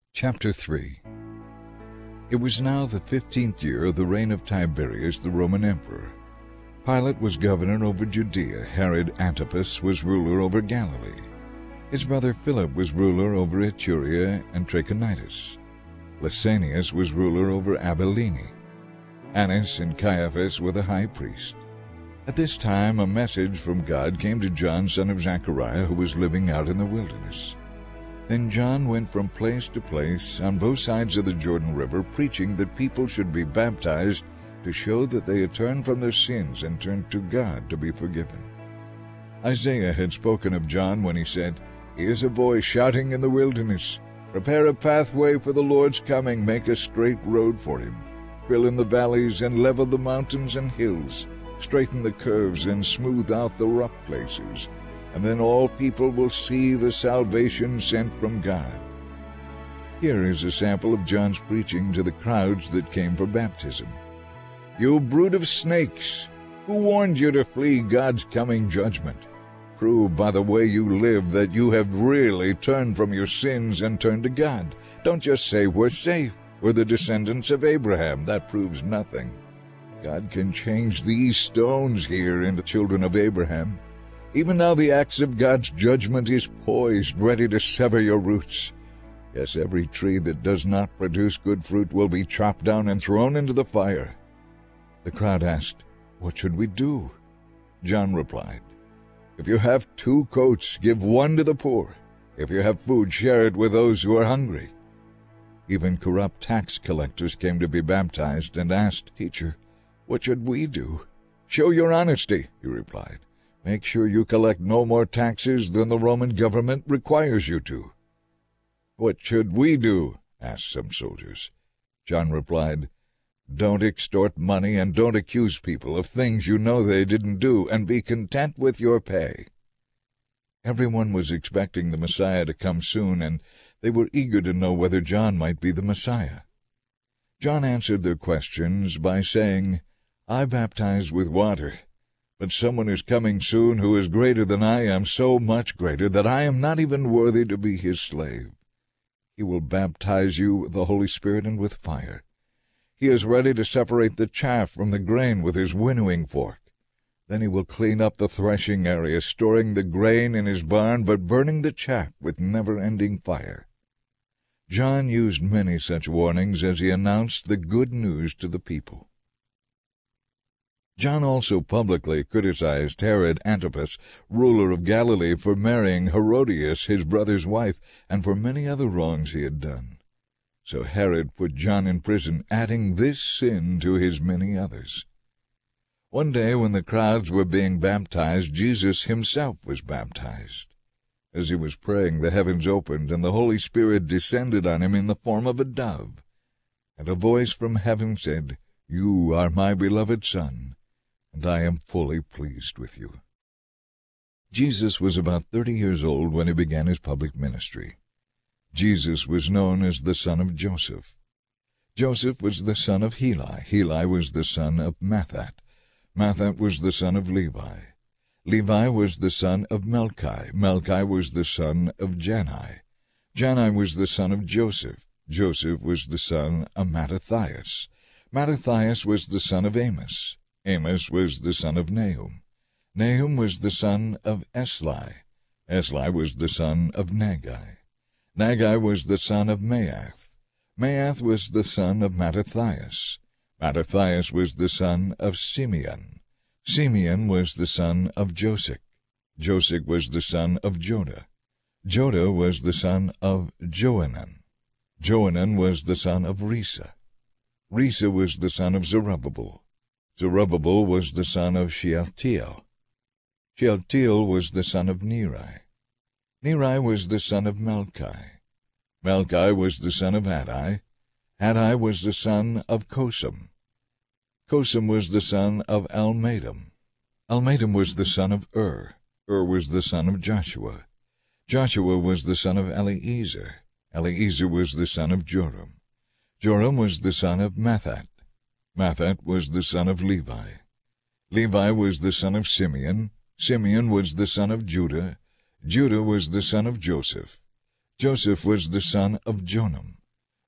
Chapter 3. It was now the 15th year of the reign of Tiberius the Roman emperor. Pilate was governor over Judea. Herod Antipas was ruler over Galilee. His brother Philip was ruler over Iturea and Trachonitis. Lysanias was ruler over Abilene. Annas and Caiaphas were the high priest. At this time a message from God came to John, son of Zechariah, who was living out in the wilderness. Then John went from place to place on both sides of the Jordan River, preaching that people should be baptized to show that they had turned from their sins and turned to God to be forgiven. Isaiah had spoken of John when he said, "Here's a voice shouting in the wilderness, 'Prepare a pathway for the Lord's coming, make a straight road for him. Fill in the valleys and level the mountains and hills, straighten the curves and smooth out the rough places. And then all people will see the salvation sent from God.'" Here is a sample of John's preaching to the crowds that came for baptism. "You brood of snakes! Who warned you to flee God's coming judgment? Prove by the way you live that you have really turned from your sins and turned to God. Don't just say we're safe. We're the descendants of Abraham. That proves nothing. God can change these stones here into children of Abraham. Even now the axe of God's judgment is poised, ready to sever your roots. Yes, every tree that does not produce good fruit will be chopped down and thrown into the fire." The crowd asked, "What should we do?" John replied, "If you have 2 coats, give 1 to the poor. If you have food, share it with those who are hungry." Even corrupt tax collectors came to be baptized and asked, "Teacher, what should we do?" "Show your honesty," he replied. "Make sure you collect no more taxes than the Roman government requires you to." "What should we do?" asked some soldiers. John replied, "Don't extort money and don't accuse people of things you know they didn't do, and be content with your pay." Everyone was expecting the Messiah to come soon, and they were eager to know whether John might be the Messiah. John answered their questions by saying, "I baptize with water, but someone is coming soon who is greater than I am, so much greater that I am not even worthy to be his slave. He will baptize you with the Holy Spirit and with fire. He is ready to separate the chaff from the grain with his winnowing fork. Then he will clean up the threshing area, storing the grain in his barn, but burning the chaff with never-ending fire." John used many such warnings as he announced the good news to the people. John also publicly criticized Herod Antipas, ruler of Galilee, for marrying Herodias, his brother's wife, and for many other wrongs he had done. So Herod put John in prison, adding this sin to his many others. One day when the crowds were being baptized, Jesus himself was baptized. As he was praying, the heavens opened, and the Holy Spirit descended on him in the form of a dove. And a voice from heaven said, "You are my beloved Son, and I am fully pleased with you." Jesus was about 30 years old when he began his public ministry. Jesus was known as the son of Joseph. Joseph was the son of Heli. Heli was the son of Matthat. Matthat was the son of Levi. Levi was the son of Melchi. Melchi was the son of Janai. Janai was the son of Joseph. Joseph was the son of Mattathias. Mattathias was the son of Amos. Amos was the son of Nahum. Nahum was the son of Esli. Esli was the son of Nagai. Nagai was the son of Maath. Maath was the son of Mattathias. Mattathias was the son of Simeon. Simeon was the son of Josech. Josech was the son of Joda. Joda was the son of Joanan. Joanan was the son of Risa. Risa was the son of Zerubbabel. Zerubbabel was the son of Shealtiel. Shealtiel was the son of Neri. Neri was the son of Melchi. Melchi was the son of Adai. Adai was the son of Kosam. Kosam was the son of Almadam. Almadam was the son of Ur. Ur was the son of Joshua. Joshua was the son of Eliezer. Eliezer was the son of Joram. Joram was the son of Matthat. Matthat was the son of Levi. Levi was the son of Simeon. Simeon was the son of Judah. Judah was the son of Joseph. Joseph was the son of Jonam.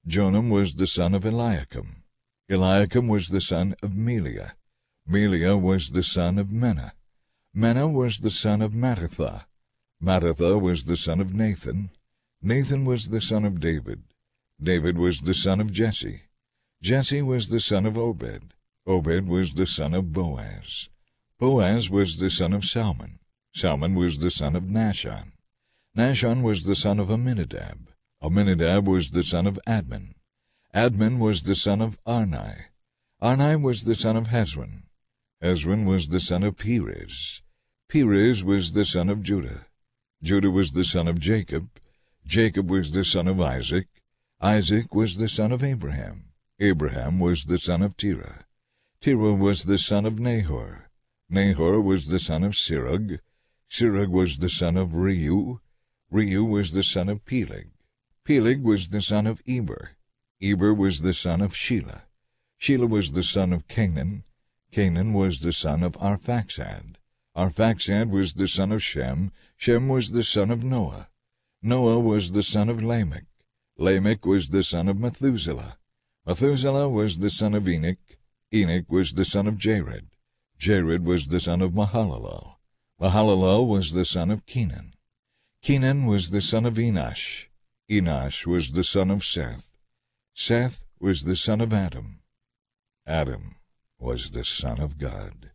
Jonam was the son of Eliakim. Eliakim was the son of Melea. Melea was the son of Menna. Menna was the son of Mattatha. Mattatha was the son of Nathan. Nathan was the son of David. David was the son of Jesse. Jesse was the son of Obed. Obed was the son of Boaz. Boaz was the son of Salmon. Salmon was the son of Nahshon. Nahshon was the son of Amminadab. Amminadab was the son of Admin. Admin was the son of Arni. Arni was the son of Hezron. Hezron was the son of Perez. Perez was the son of Judah. Judah was the son of Jacob. Jacob was the son of Isaac. Isaac was the son of Abraham. Abraham was the son of Terah. Terah was the son of Nahor. Nahor was the son of Serug. Serug was the son of Reu. Reu was the son of Peleg. Peleg was the son of Eber. Eber was the son of Shelah. Shelah was the son of Canaan. Canaan was the son of Arphaxad. Arphaxad was the son of Shem. Shem was the son of Noah. Noah was the son of Lamech. Lamech was the son of Methuselah. Methuselah was the son of Enoch. Enoch was the son of Jared. Jared was the son of Mahalalel. Mahalalel was the son of Kenan. Kenan was the son of Enosh. Enosh was the son of Seth. Seth was the son of Adam. Adam was the son of God.